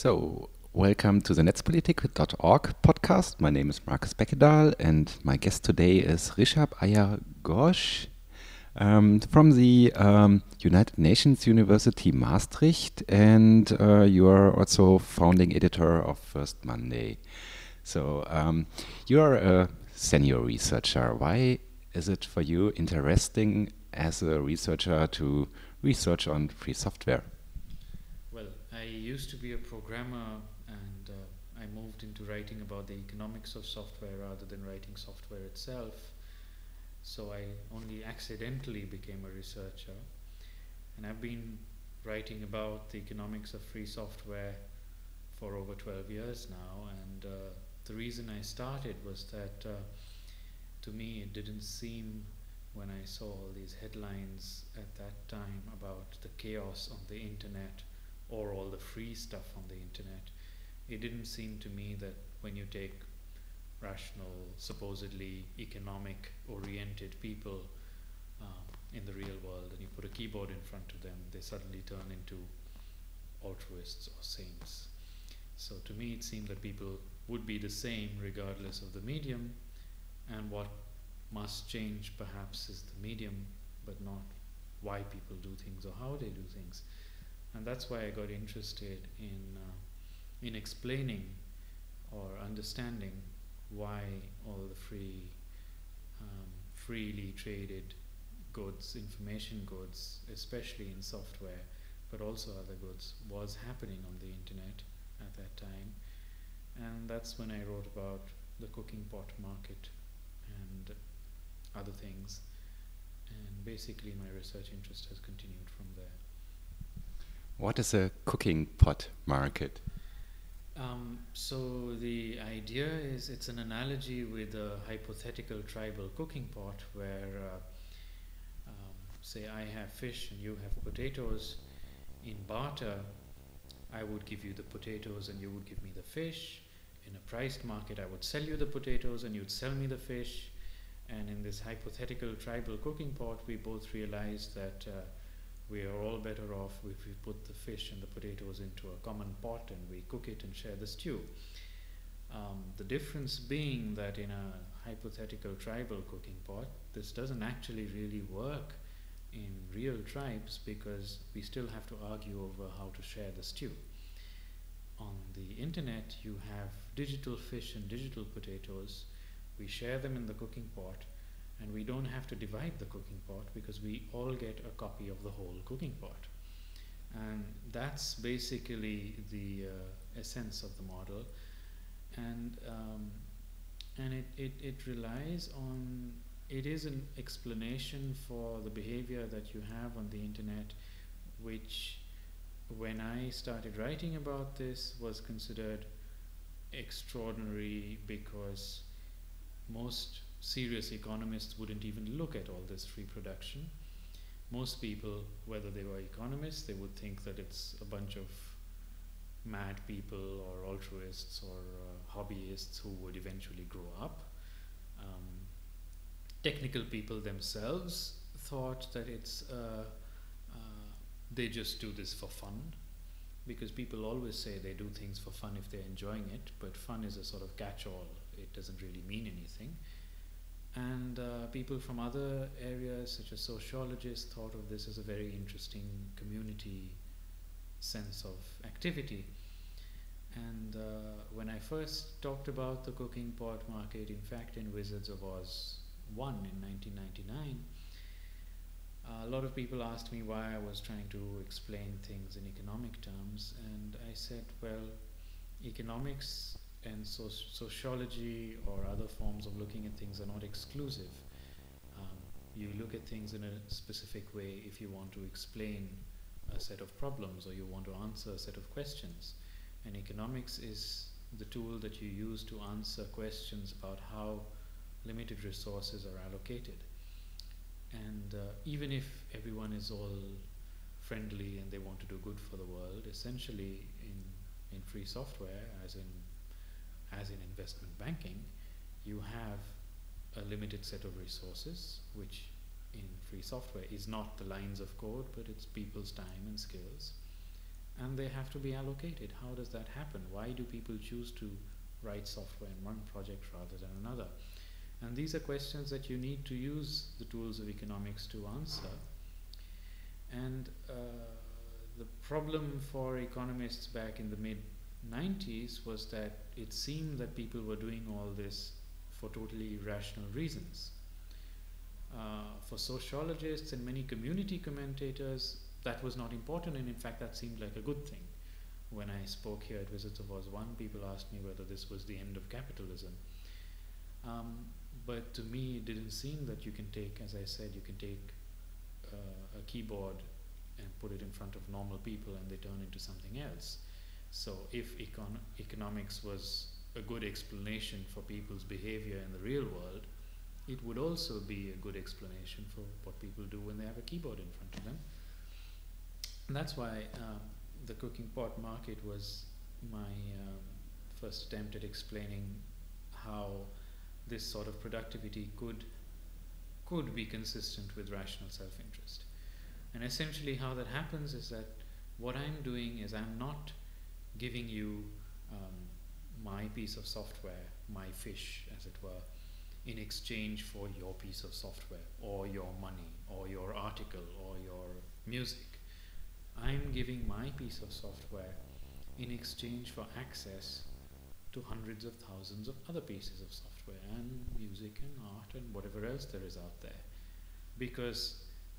So, welcome to the Netzpolitik.org podcast. My name is Marcus Beckedahl, and my guest today is Rishabh Iyer Ghosh from the United Nations University Maastricht, and you are also founding editor of First Monday. So, you are a senior researcher. Why is it for you interesting as a researcher to research on free software? Well, I used to be a programmer and I moved into writing about the economics of software rather than writing software itself. So I only accidentally became a researcher. And I've been writing about the economics of free software for over 12 years now. And the reason I started was that to me it didn't seem, when I saw all these headlines at that time about the chaos on the internet or all the free stuff on the internet, it didn't seem to me that when you take rational, supposedly economic oriented people in the real world and you put a keyboard in front of them, they suddenly turn into altruists or saints. So to me it seemed that people would be the same regardless of the medium, and what must change perhaps is the medium, but not why people do things or how they do things. And that's why I got interested in explaining or understanding why all the freely traded goods, information goods, especially in software, but also other goods, was happening on the internet at that time. And that's when I wrote about the cooking pot market and other things. And basically my research interest has continued from there. What is a cooking pot market? So the idea is, it's an analogy with a hypothetical tribal cooking pot where say I have fish and you have potatoes. In barter, I would give you the potatoes and you would give me the fish. In a priced market, I would sell you the potatoes and you'd sell me the fish. And in this hypothetical tribal cooking pot, we both realized that we are all better off if we put the fish and the potatoes into a common pot and we cook it and share the stew. The difference being that in a hypothetical tribal cooking pot, this doesn't actually really work in real tribes, because we still have to argue over how to share the stew. On the internet, you have digital fish and digital potatoes. We share them in the cooking pot, and we don't have to divide the cooking pot because we all get a copy of the whole cooking pot. And that's basically the essence of the model. And it relies on, it is an explanation for the behavior that you have on the internet, which when I started writing about this was considered extraordinary, because most serious economists wouldn't even look at all this free production. Most people, whether they were economists, they would think that it's a bunch of mad people or altruists or hobbyists who would eventually grow up. Technical people themselves thought that it's they just do this for fun, because people always say they do things for fun if they're enjoying it, but fun is a sort of catch-all. It doesn't really mean anything. And people from other areas, such as sociologists, thought of this as a very interesting community sense of activity. And when I first talked about the cooking pot market, in fact in Wizards of Oz 1 in 1999, a lot of people asked me why I was trying to explain things in economic terms, and I said, well, economics and sociology or other forms of looking at things are not exclusive. You look at things in a specific way if you want to explain a set of problems or you want to answer a set of questions. And economics is the tool that you use to answer questions about how limited resources are allocated. And even if everyone is all friendly and they want to do good for the world, essentially in free software, as in investment banking, you have a limited set of resources, which in free software is not the lines of code, but it's people's time and skills. and they have to be allocated. How does that happen? Why do people choose to write software in one project rather than another? And these are questions that you need to use the tools of economics to answer. And the problem for economists back in the mid-90s was that it seemed that people were doing all this for totally irrational reasons. For sociologists and many community commentators, that was not important, and in fact that seemed like a good thing. When I spoke here at Visits of Oz 1, people asked me whether this was the end of capitalism. But to me it didn't seem that you can take, as I said, you can take a keyboard and put it in front of normal people and they turn into something else. So if economics was a good explanation for people's behavior in the real world, it would also be a good explanation for what people do when they have a keyboard in front of them. And that's why the cooking pot market was my first attempt at explaining how this sort of productivity could be consistent with rational self-interest. And essentially how that happens is that what I'm doing is I'm not giving you my piece of software, my fish as it were, in exchange for your piece of software or your money or your article or your music. I'm giving my piece of software in exchange for access to hundreds of thousands of other pieces of software and music and art and whatever else there is out there. Because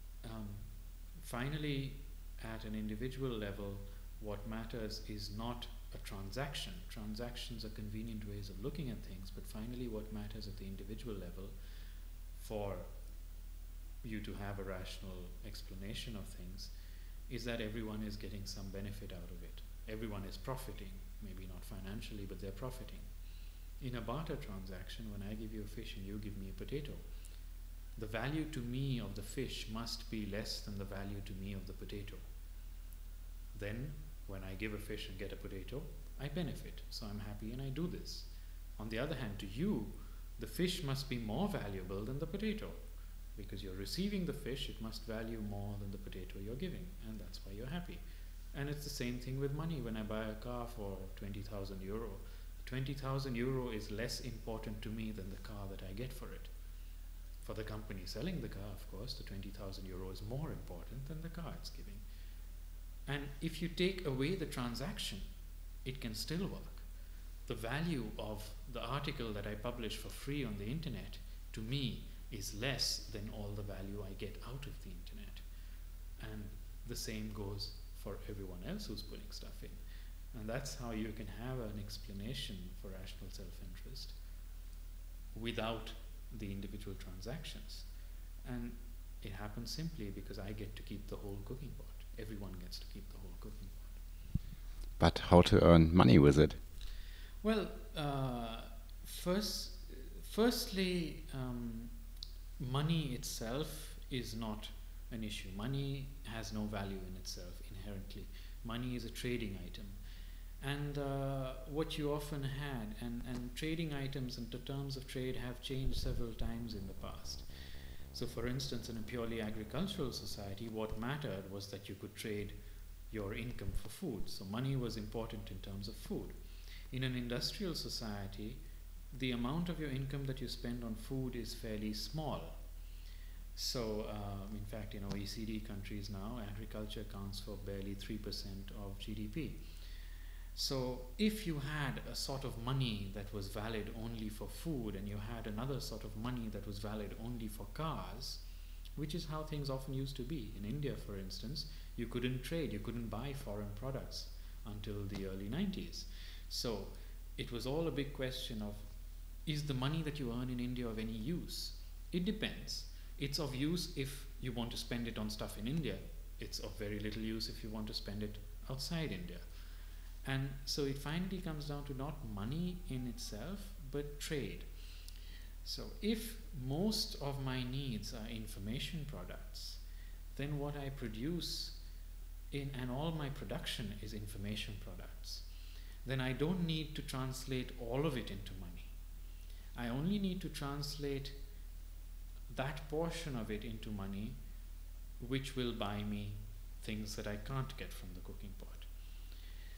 finally, at an individual level, what matters is not a transaction. Transactions are convenient ways of looking at things, but finally what matters at the individual level for you to have a rational explanation of things is that everyone is getting some benefit out of it. Everyone is profiting, maybe not financially, but they're profiting. In a barter transaction, when I give you a fish and you give me a potato, the value to me of the fish must be less than the value to me of the potato. Then, when I give a fish and get a potato, I benefit, so I'm happy and I do this. On the other hand, to you, the fish must be more valuable than the potato. Because you're receiving the fish, it must value more than the potato you're giving, and that's why you're happy. And it's the same thing with money. When I buy a car for 20,000 euro, 20,000 euro is less important to me than the car that I get for it. For the company selling the car, of course, the 20,000 euro is more important than the car it's giving. And if you take away the transaction, it can still work. The value of the article that I publish for free on the internet, to me, is less than all the value I get out of the internet. And the same goes for everyone else who's putting stuff in. And that's how you can have an explanation for rational self-interest without the individual transactions. And it happens simply because I get to keep the whole cooking pot. Everyone gets to keep the whole cooking pot. But how to earn money with it? Well, firstly, money itself is not an issue. Money has no value in itself inherently. Money is a trading item. And what you often had, and trading items and the terms of trade have changed several times in the past. So for instance, in a purely agricultural society, what mattered was that you could trade your income for food. So money was important in terms of food. In an industrial society, the amount of your income that you spend on food is fairly small. So in fact, in OECD countries now, agriculture accounts for barely 3% of GDP. So if you had a sort of money that was valid only for food, and you had another sort of money that was valid only for cars, which is how things often used to be. In India, for instance, you couldn't trade, you couldn't buy foreign products until the early 90s. So it was all a big question of, is the money that you earn in India of any use? It depends. It's of use if you want to spend it on stuff in India. It's of very little use if you want to spend it outside India. And so it finally comes down to not money in itself, but trade. So if most of my needs are information products, then what I produce and all my production is information products, then I don't need to translate all of it into money. I only need to translate that portion of it into money which will buy me things that I can't get from the cooking pot.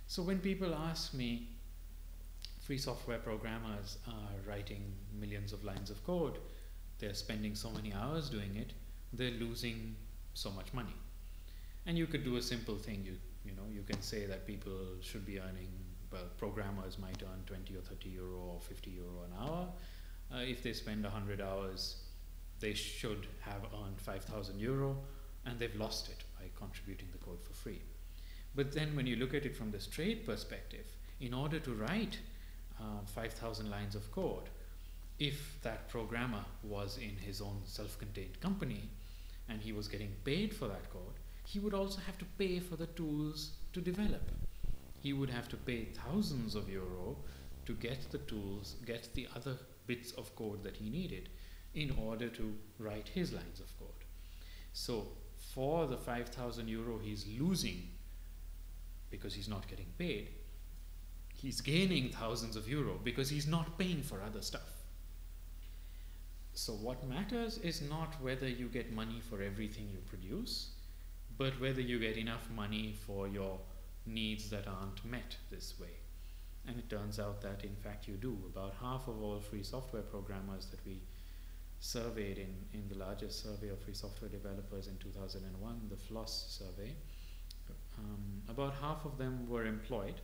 So when people ask me, free software programmers are writing millions of lines of code, they're spending so many hours doing it, they're losing so much money. And you could do a simple thing. You can say that people should be earning, well, programmers might earn 20 or 30 euro or 50 euro an hour. If they spend 100 hours, they should have earned 5,000 euro, and they've lost it by contributing the code for free. But then when you look at it from the straight perspective, in order to write 5,000 lines of code, if that programmer was in his own self-contained company and he was getting paid for that code, he would also have to pay for the tools to develop. He would have to pay thousands of euro to get the tools, get the other bits of code that he needed in order to write his lines of code. So for the 5,000 euro he's losing because he's not getting paid, he's gaining thousands of euro because he's not paying for other stuff. So what matters is not whether you get money for everything you produce, but whether you get enough money for your needs that aren't met this way. And it turns out that in fact you do. About half of all free software programmers that we surveyed in the largest survey of free software developers in 2001, the FLOSS survey, about half of them were employed.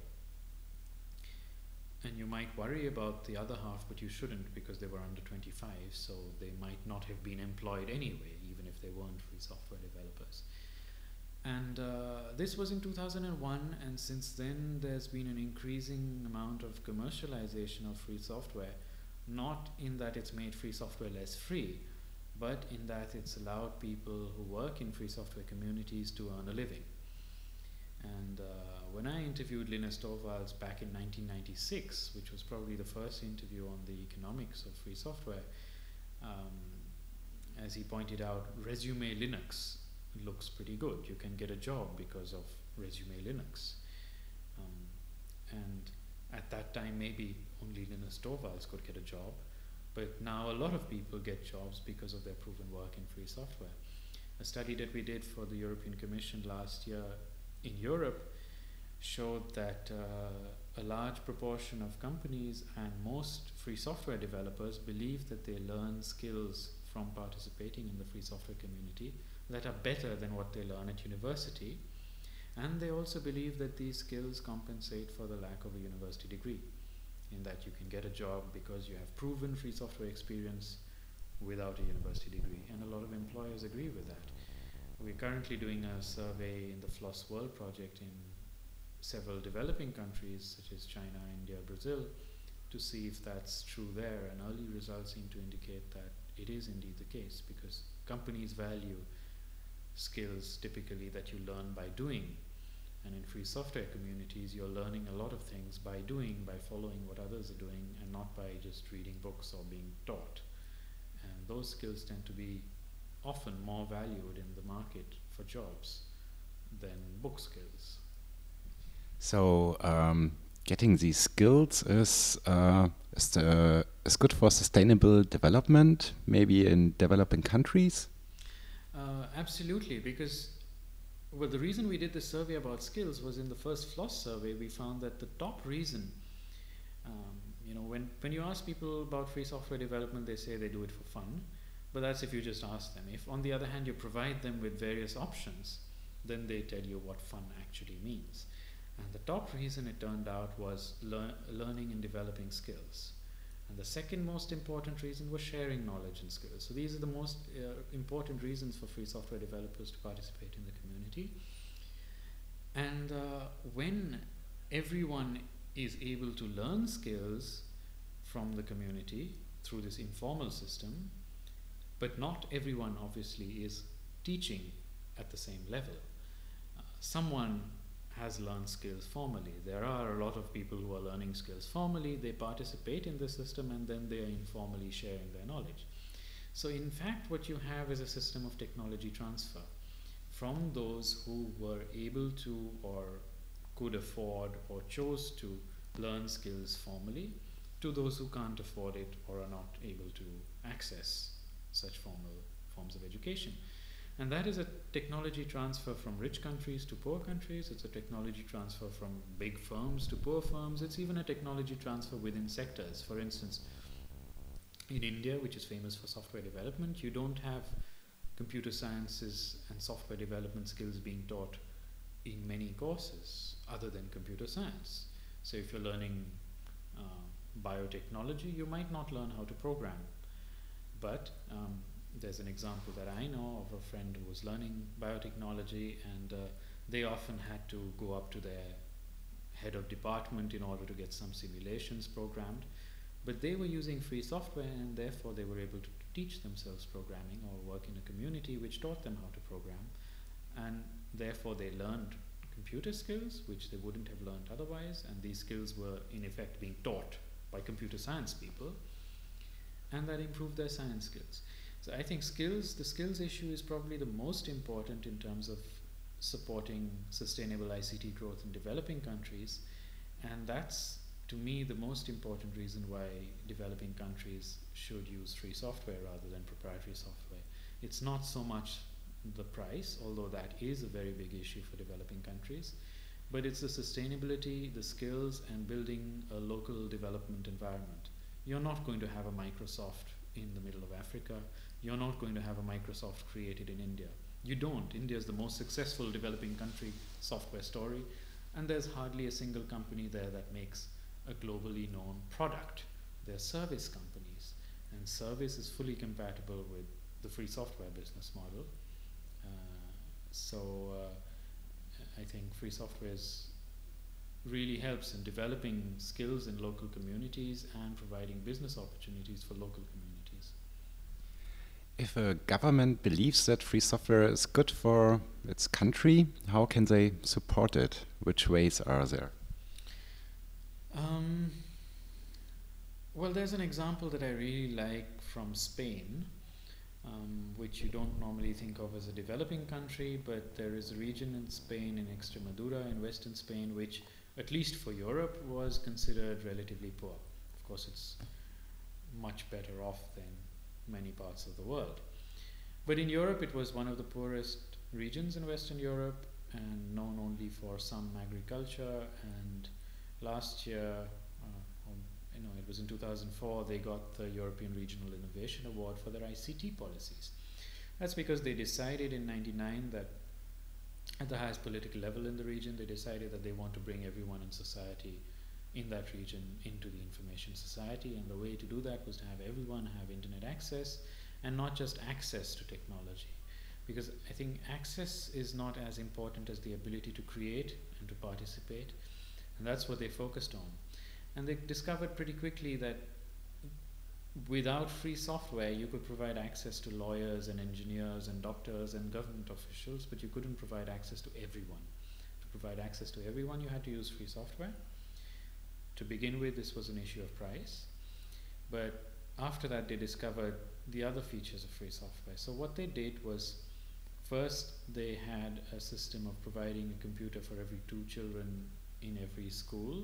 And you might worry about the other half, but you shouldn't, because they were under 25, so they might not have been employed anyway, even if they weren't free software developers. And this was in 2001, and since then there's been an increasing amount of commercialization of free software, not in that it's made free software less free, but in that it's allowed people who work in free software communities to earn a living. And when I interviewed Linus Torvalds back in 1996, which was probably the first interview on the economics of free software, as he pointed out, Resume Linux looks pretty good. You can get a job because of Resume Linux. And at that time, maybe only Linus Torvalds could get a job, but now a lot of people get jobs because of their proven work in free software. A study that we did for the European Commission last year in Europe showed that a large proportion of companies and most free software developers believe that they learn skills from participating in the free software community that are better than what they learn at university, and they also believe that these skills compensate for the lack of a university degree, in that you can get a job because you have proven free software experience without a university degree, and a lot of employers agree with that. We're currently doing a survey in the FLOSS World project in several developing countries such as China, India, Brazil, to see if that's true there, and early results seem to indicate that it is indeed the case, because companies value skills typically that you learn by doing, and in free software communities you're learning a lot of things by doing, by following what others are doing, and not by just reading books or being taught. And those skills tend to be often more valued in the market for jobs than book skills. So getting these skills is good for sustainable development, maybe in developing countries? Absolutely, because the reason we did the survey about skills was in the first FLOSS survey we found that the top reason, when you ask people about free software development, they say they do it for fun, but that's if you just ask them. If on the other hand you provide them with various options, then they tell you what fun actually means. And the top reason, it turned out, was learning and developing skills. And the second most important reason was sharing knowledge and skills. So these are the most important reasons for free software developers to participate in the community. And when everyone is able to learn skills from the community through this informal system, but not everyone obviously is teaching at the same level. Someone has learned skills formally. There are a lot of people who are learning skills formally. They participate in the system, and then they are informally sharing their knowledge. So in fact what you have is a system of technology transfer from those who were able to or could afford or chose to learn skills formally to those who can't afford it or are not able to access such formal forms of education. And that is a technology transfer from rich countries to poor countries. It's a technology transfer from big firms to poor firms. It's even a technology transfer within sectors. For instance, in India, which is famous for software development, you don't have computer sciences and software development skills being taught in many courses other than computer science. So if you're learning biotechnology, you might not learn how to program. But there's an example that I know of a friend who was learning biotechnology, and they often had to go up to their head of department in order to get some simulations programmed. But they were using free software, and therefore they were able to teach themselves programming or work in a community which taught them how to program. And therefore they learned computer skills which they wouldn't have learned otherwise, and these skills were in effect being taught by computer science people, and that improved their science skills. So I think the skills issue is probably the most important in terms of supporting sustainable ICT growth in developing countries, and that's, to me, the most important reason why developing countries should use free software rather than proprietary software. It's not so much the price, although that is a very big issue for developing countries, but it's the sustainability, the skills, and building a local development environment. You're not going to have a Microsoft in the middle of Africa. You're not going to have a Microsoft created in India. You don't. India is the most successful developing country software story, and there's hardly a single company there that makes a globally known product. They're service companies, and service is fully compatible with the free software business model. I think free software really helps in developing skills in local communities and providing business opportunities for local communities. If a government believes that free software is good for its country, how can they support it? Which ways are there? Well, there's an example that I really like from Spain, which you don't normally think of as a developing country, but there is a region in Spain, in Extremadura, in western Spain, which, at least for Europe, was considered relatively poor. Of course, it's much better off than many parts of the world. But in Europe, it was one of the poorest regions in Western Europe, and known only for some agriculture. And last year, it was in 2004, they got the European Regional Innovation Award for their ICT policies. That's because they decided in '99 that at the highest political level in the region, they decided that they want to bring everyone in society in that region into the information society, and the way to do that was to have everyone have internet access, and not just access to technology, because I think access is not as important as the ability to create and to participate, and that's what they focused on. And they discovered pretty quickly that without free software, you could provide access to lawyers and engineers and doctors and government officials, but you couldn't provide access to everyone. To provide access to everyone, you had to use free software. To begin with, this was an issue of price, but after that, they discovered the other features of free software. So what they did was, first, they had a system of providing a computer for every 2 children in every school,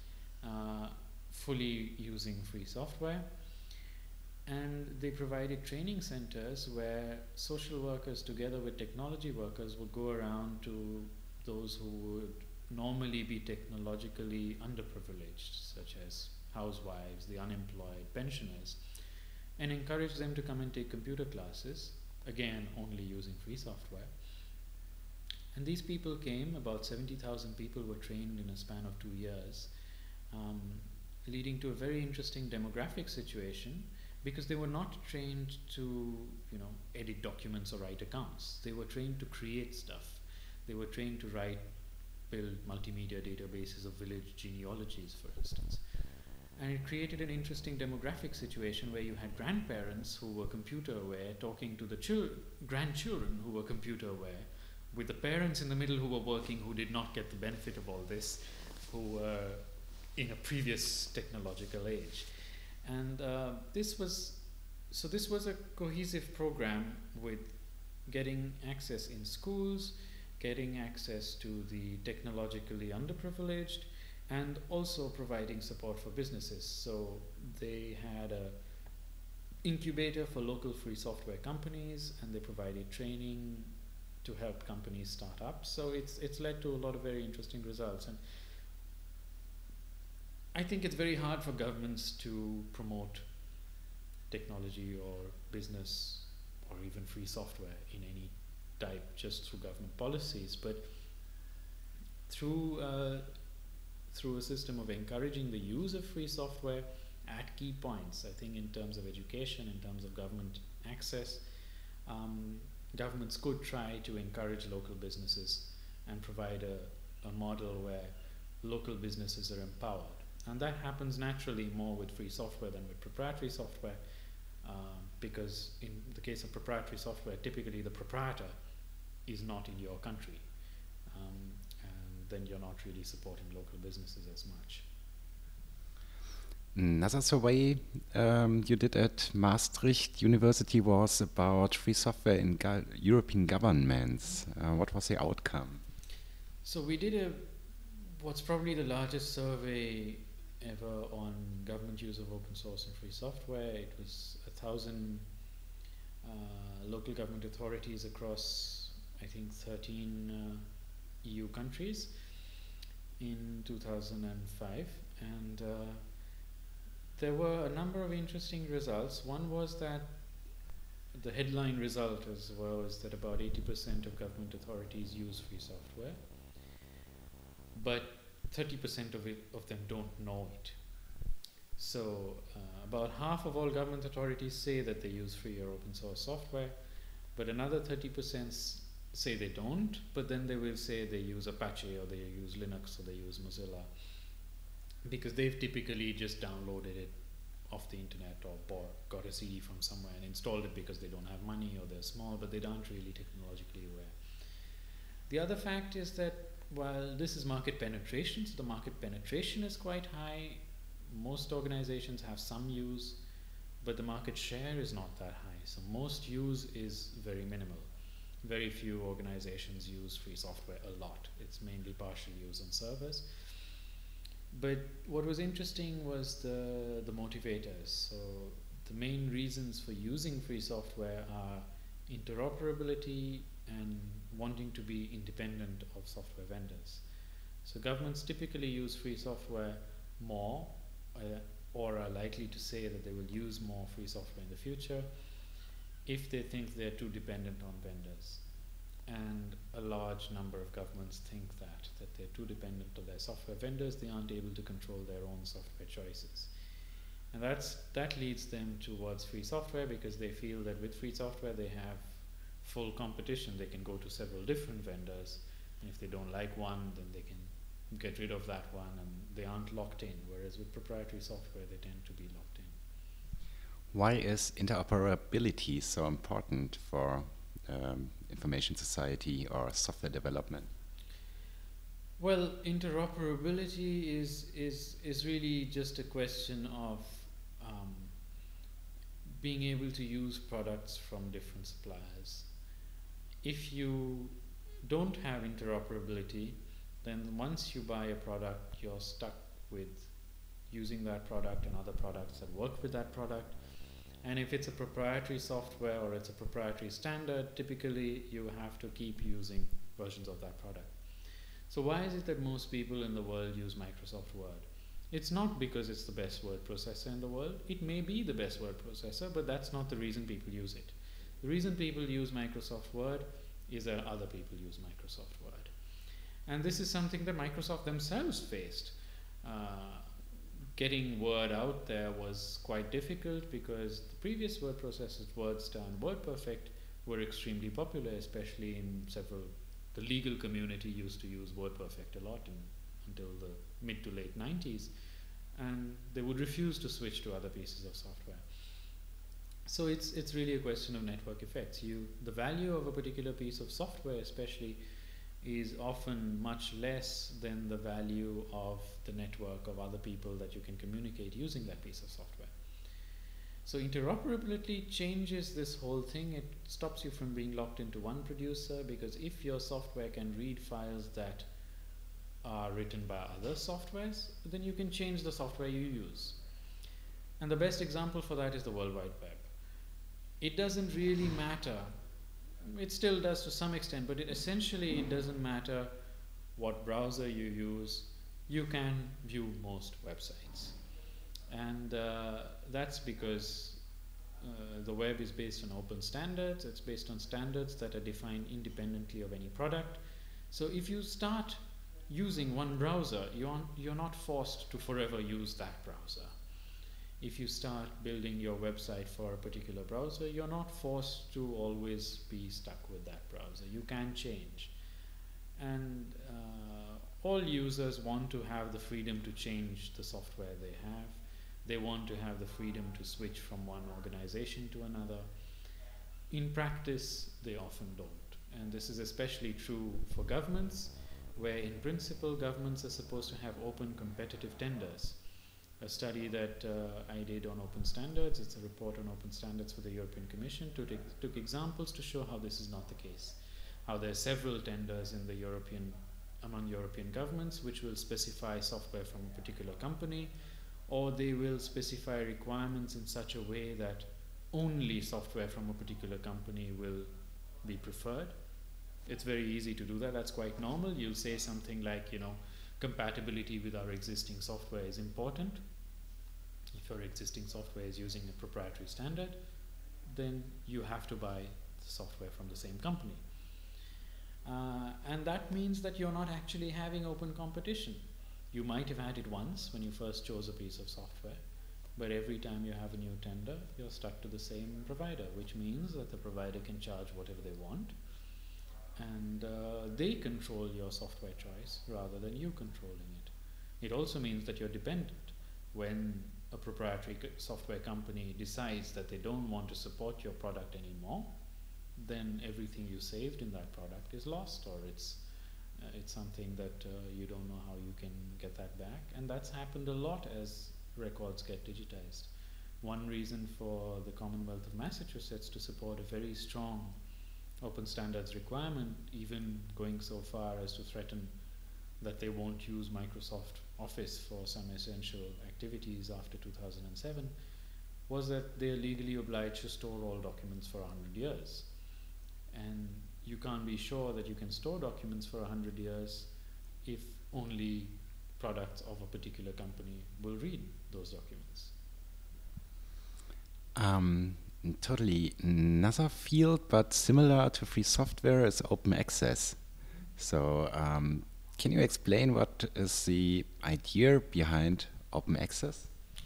fully using free software. And they provided training centers where social workers together with technology workers would go around to those who would normally be technologically underprivileged, such as housewives, the unemployed, pensioners, and encourage them to come and take computer classes, again only using free software. And these people came, about 70,000 people were trained in a span of 2 years, leading to a very interesting demographic situation, because they were not trained to, edit documents or write accounts. They were trained to create stuff. They were trained to build multimedia databases of village genealogies, for instance. And it created an interesting demographic situation where you had grandparents who were computer aware talking to the grandchildren who were computer aware, with the parents in the middle who were working, who did not get the benefit of all this, who were in a previous technological age. And this was a cohesive program with getting access in schools, getting access to the technologically underprivileged, and also providing support for businesses. So they had incubator for local free software companies, and they provided training to help companies start up. So it's led to a lot of very interesting results. And I think it's very hard for governments to promote technology or business or even free software in any type just through government policies, but through a system of encouraging the use of free software at key points. I think in terms of education, in terms of government access, governments could try to encourage local businesses and provide a model where local businesses are empowered. And that happens naturally more with free software than with proprietary software, because in the case of proprietary software, typically the proprietor is not in your country, and then you're not really supporting local businesses as much. Another survey you did at Maastricht University was about free software in European governments. What was the outcome? So we did what's probably the largest survey ever on government use of open source and free software. It was 1,000 local government authorities across, I think, 13 EU countries in 2005, and there were a number of interesting results. One was that the headline result as well is that about 80% of government authorities use free software, but 30% of them don't know it. So about half of all government authorities say that they use free or open source software, but another 30% say they don't, but then they will say they use Apache or they use Linux or they use Mozilla, because they've typically just downloaded it off the internet or got a CD from somewhere and installed it because they don't have money or they're small, but they aren't really technologically aware. The other fact is that while this is market penetration, so the market penetration is quite high, most organizations have some use, but the market share is not that high. So most use is very minimal. Very few organizations use free software a lot. It's mainly partial use on servers. But what was interesting was the motivators. So the main reasons for using free software are interoperability and wanting to be independent of software vendors. So governments typically use free software more, or are likely to say that they will use more free software in the future if they think they're too dependent on vendors. And a large number of governments think that they're too dependent on their software vendors, they aren't able to control their own software choices. And that leads them towards free software, because they feel that with free software they have full competition. They can go to several different vendors, and if they don't like one, then they can get rid of that one, and they aren't locked in, whereas with proprietary software they tend to be locked in. Why is interoperability so important for information society or software development? Well, interoperability is really just a question of being able to use products from different suppliers. If you don't have interoperability, then once you buy a product, you're stuck with using that product and other products that work with that product. And if it's a proprietary software or it's a proprietary standard, typically you have to keep using versions of that product. So why is it that most people in the world use Microsoft Word? It's not because it's the best word processor in the world. It may be the best word processor, but that's not the reason people use it. The reason people use Microsoft Word is that other people use Microsoft Word. And this is something that Microsoft themselves faced. Getting Word out there was quite difficult because the previous word processors, WordStar and WordPerfect, were extremely popular, especially in the legal community used to use WordPerfect a lot until the mid to late 90s, and they would refuse to switch to other pieces of software. So it's really a question of network effects. The value of a particular piece of software especially is often much less than the value of the network of other people that you can communicate using that piece of software. So interoperability changes this whole thing. It stops you from being locked into one producer, because if your software can read files that are written by other softwares, then you can change the software you use. And the best example for that is the World Wide Web. it doesn't really matter. It still does to some extent, but essentially it doesn't matter what browser you use. You can view most websites. And that's because the web is based on open standards. It's based on standards that are defined independently of any product. So if you start using one browser, you're not forced to forever use that browser. If you start building your website for a particular browser, you're not forced to always be stuck with that browser. You can change. And all users want to have the freedom to change the software they have. They want to have the freedom to switch from one organization to another. In practice, they often don't. And this is especially true for governments, where in principle governments are supposed to have open competitive tenders. A study that I did on open standards, it's a report on open standards for the European Commission, took examples to show how this is not the case. How there are several tenders in the among European governments which will specify software from a particular company, or they will specify requirements in such a way that only software from a particular company will be preferred. It's very easy to do that. That's quite normal. You'll say something like, compatibility with our existing software is important. If your existing software is using a proprietary standard, then you have to buy the software from the same company. And that means that you're not actually having open competition. You might have had it once when you first chose a piece of software, but every time you have a new tender, you're stuck to the same provider, which means that the provider can charge whatever they want, and they control your software choice rather than you controlling it. It also means that you're dependent. When a proprietary software company decides that they don't want to support your product anymore, then everything you saved in that product is lost, or it's something that you don't know how you can get that back. And that's happened a lot as records get digitized. One reason for the Commonwealth of Massachusetts to support a very strong open standards requirement, even going so far as to threaten that they won't use Microsoft Office for some essential activities after 2007, was that they're legally obliged to store all documents for 100 years. And you can't be sure that you can store documents for 100 years if only products of a particular company will read those documents. Totally another field, but similar to free software, is open access. So can you explain what is the idea behind open access?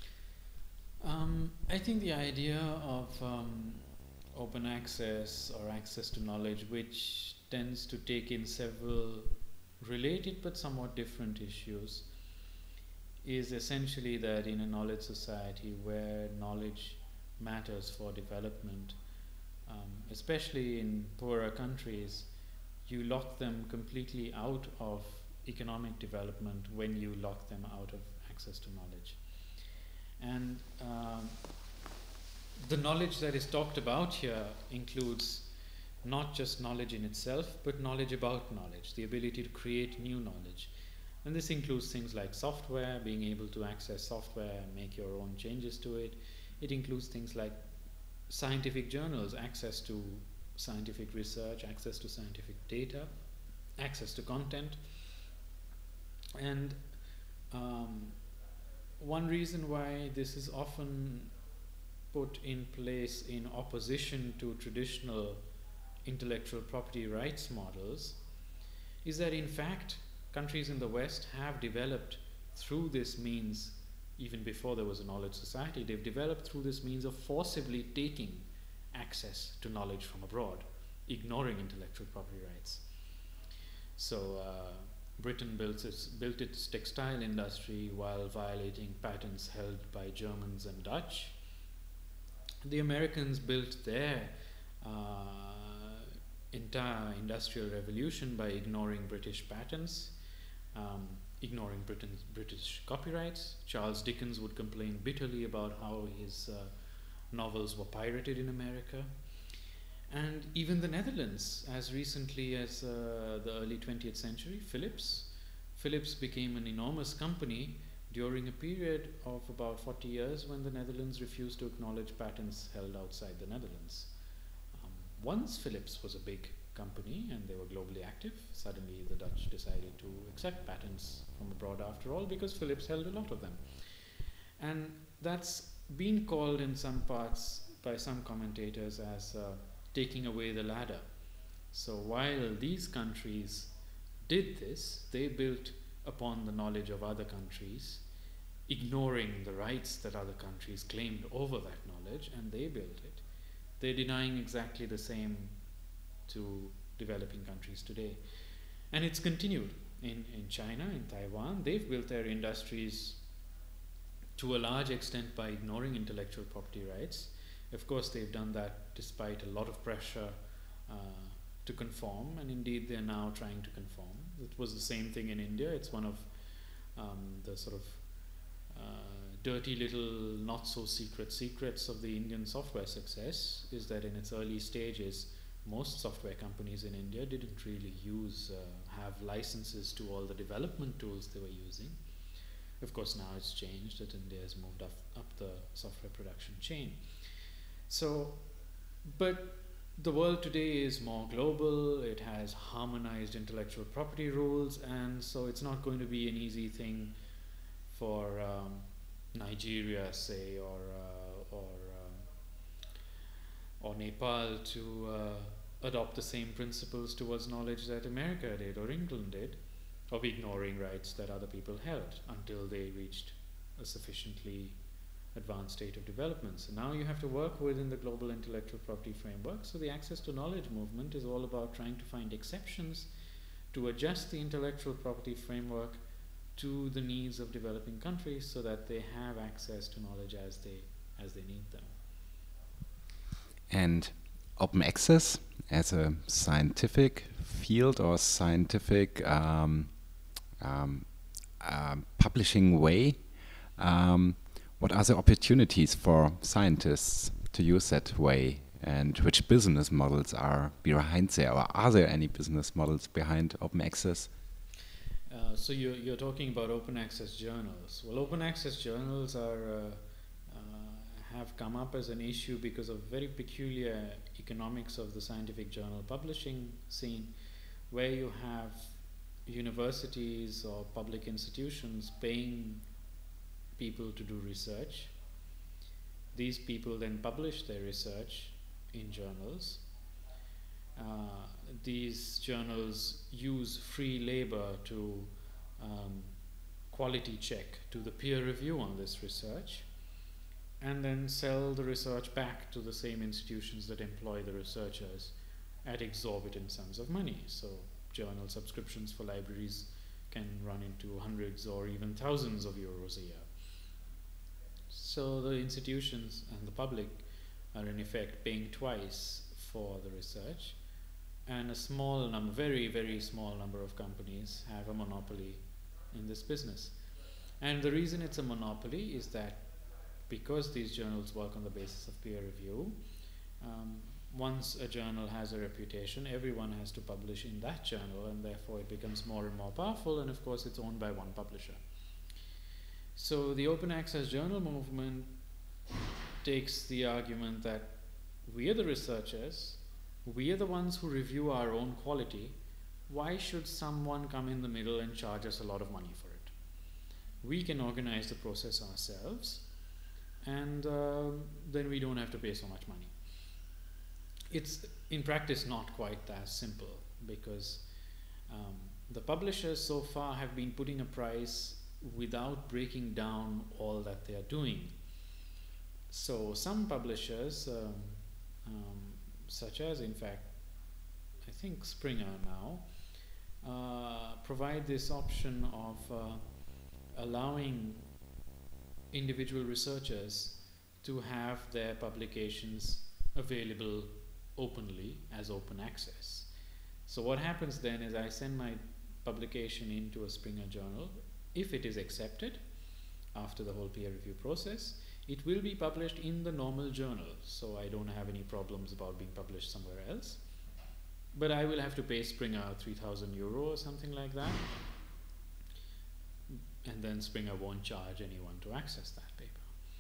I think the idea of open access or access to knowledge, which tends to take in several related but somewhat different issues, is essentially that in a knowledge society where knowledge matters for development, especially in poorer countries, you lock them completely out of economic development when you lock them out of access to knowledge. And the knowledge that is talked about here includes not just knowledge in itself, but knowledge about knowledge, the ability to create new knowledge. And this includes things like software, being able to access software and make your own changes to it. It includes things like scientific journals, access to scientific research, access to scientific data, access to content. And one reason why this is often put in place in opposition to traditional intellectual property rights models is that in fact countries in the West have developed through this means, even before there was a knowledge society, they've developed through this means of forcibly taking access to knowledge from abroad, ignoring intellectual property rights. So Britain built its textile industry while violating patents held by Germans and Dutch. The Americans built their entire industrial revolution by ignoring British patents, ignoring British copyrights. Charles Dickens would complain bitterly about how his novels were pirated in America. And even the Netherlands, as recently as the early 20th century, Philips became an enormous company during a period of about 40 years when the Netherlands refused to acknowledge patents held outside the Netherlands. Once Philips was a big company and they were globally active, suddenly the Dutch decided to accept patents from abroad after all, because Philips held a lot of them. And that's been called in some parts by some commentators as taking away the ladder. So while these countries did this, they built upon the knowledge of other countries, ignoring the rights that other countries claimed over that knowledge, and they built it. They're denying exactly the same to developing countries today. And it's continued in China, in Taiwan. They've built their industries to a large extent by ignoring intellectual property rights. Of course, they've done that despite a lot of pressure to conform, and indeed they're now trying to conform. It was the same thing in India. It's one of the sort of dirty little not so secret secrets of the Indian software success, is that in its early stages most software companies in India didn't really have licenses to all the development tools they were using. Of course now it's changed, that India has moved up the software production chain. So, but the world today is more global, it has harmonized intellectual property rules, and so it's not going to be an easy thing for Nigeria, say, or Nepal to adopt the same principles towards knowledge that America did or England did, of ignoring rights that other people held until they reached a sufficiently advanced state of development. So now you have to work within the global intellectual property framework. So the access to knowledge movement is all about trying to find exceptions to adjust the intellectual property framework to the needs of developing countries so that they have access to knowledge as they need them. And open access as a scientific field or scientific publishing way, what are the opportunities for scientists to use that way, and which business models are behind there, or are there any business models behind open access? So you're talking about open access journals. Well, open access journals have come up as an issue because of very peculiar economics of the scientific journal publishing scene, where you have universities or public institutions paying people to do research. These people then publish their research in journals. These journals use free labor to quality check, do the peer review on this research, and then sell the research back to the same institutions that employ the researchers at exorbitant sums of money. So journal subscriptions for libraries can run into hundreds or even thousands of euros a year. So the institutions and the public are in effect paying twice for the research, and a small number, very, very small number of companies have a monopoly in this business. And the reason it's a monopoly is that because these journals work on the basis of peer review, once a journal has a reputation, everyone has to publish in that journal, and therefore it becomes more and more powerful, and of course it's owned by one publisher. So the open access journal movement takes the argument that we are the researchers, we are the ones who review our own quality. Why should someone come in the middle and charge us a lot of money for it? We can organize the process ourselves, and then we don't have to pay so much money. It's in practice not quite as simple, because the publishers so far have been putting a price without breaking down all that they are doing. So some publishers, such as in fact I think Springer now, provide this option of allowing individual researchers to have their publications available openly as open access. So what happens then is I send my publication into a Springer journal. If it is accepted after the whole peer review process, it will be published in the normal journal, so I don't have any problems about being published somewhere else. But I will have to pay Springer 3,000 euro or something like that. and then Springer won't charge anyone to access that paper.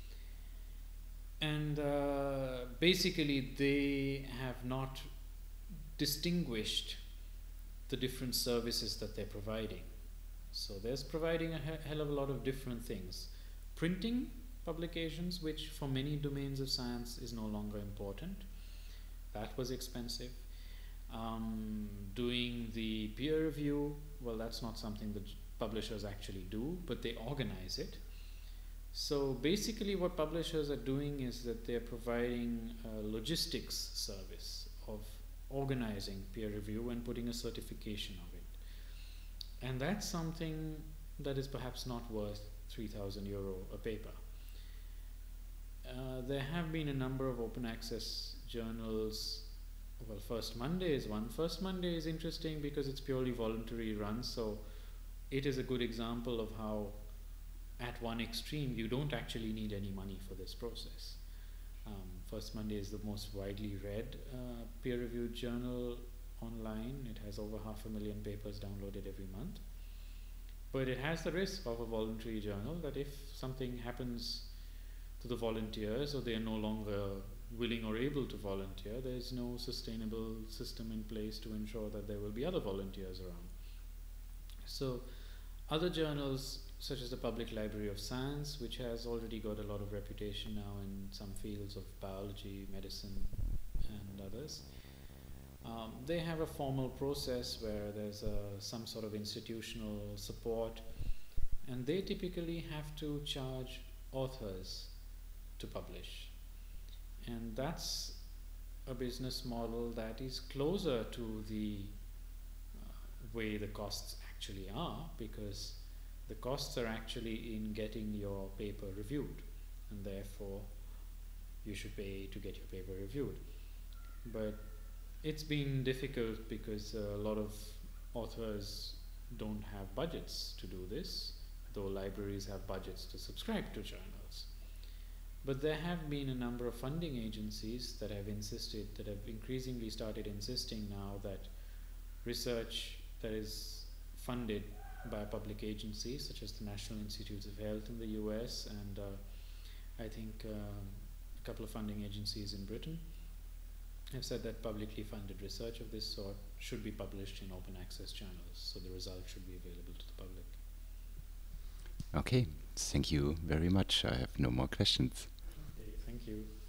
And basically, they have not distinguished the different services that they're providing. So there's providing a hell of a lot of different things. Printing publications, which for many domains of science is no longer important. That was expensive. Doing the peer review, well, that's not something that publishers actually do, but they organize it. So basically what publishers are doing is that they're providing a logistics service of organizing peer review and putting a certification of it. And that's something that is perhaps not worth €3,000 a paper. There have been a number of open access journals. Well, First Monday is one. First Monday is interesting because it's purely voluntary run, so it is a good example of how at one extreme you don't actually need any money for this process. First Monday is the most widely read peer-reviewed journal online. It has over 500,000 papers downloaded every month. But it has the risk of a voluntary journal that if something happens to the volunteers or they are no longer willing or able to volunteer, there's no sustainable system in place to ensure that there will be other volunteers around. So other journals such as the Public Library of Science, which has already got a lot of reputation now in some fields of biology, medicine and others, they have a formal process where there's some sort of institutional support, and they typically have to charge authors to publish. And that's a business model that is closer to the way the costs actually are, because the costs are actually in getting your paper reviewed, and therefore you should pay to get your paper reviewed. But it's been difficult because a lot of authors don't have budgets to do this, though libraries have budgets to subscribe to journals. But there have been a number of funding agencies that have increasingly started insisting now that research that is funded by public agencies such as the National Institutes of Health in the US and I think a couple of funding agencies in Britain have said that publicly funded research of this sort should be published in open access journals, so the results should be available to the public. Okay, thank you very much. I have no more questions. Okay, thank you.